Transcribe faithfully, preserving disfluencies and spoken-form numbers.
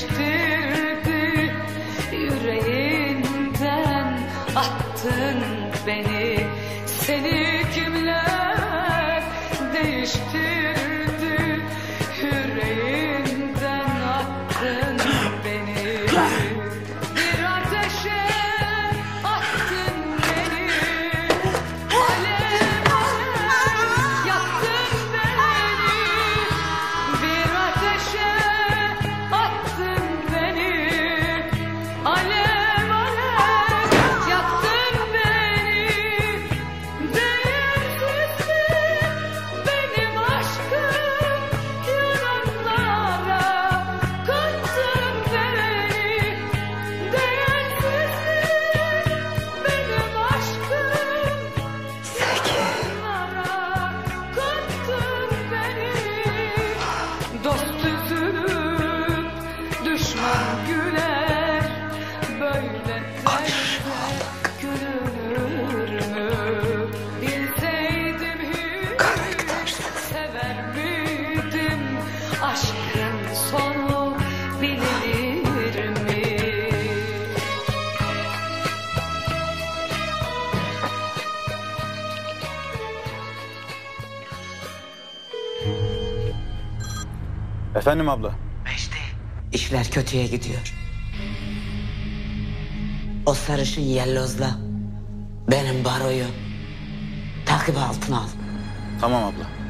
değiştirdi. Yüreğinden attın beni, seni kimler değiştirdi? Yüreğinden attın beni, bir ateşe attın beni, alev alev yaktın beni, bir ateşe attın beni, alev alev yaktın beni. Değersizsin benim aşkım, yalanlara kattın beni. Değersizsin benim aşkım, yalanlara kattın beni. Dost üzülüp düşman güler, böyle derde gülünür mü? Bilseydim hiç sever miydim? Aşkın sonu bilinir mi? Efendim abla. Mecdi, işler kötüye gidiyor. O sarışın yellozla benim baroyu takip altına al. Tamam abla.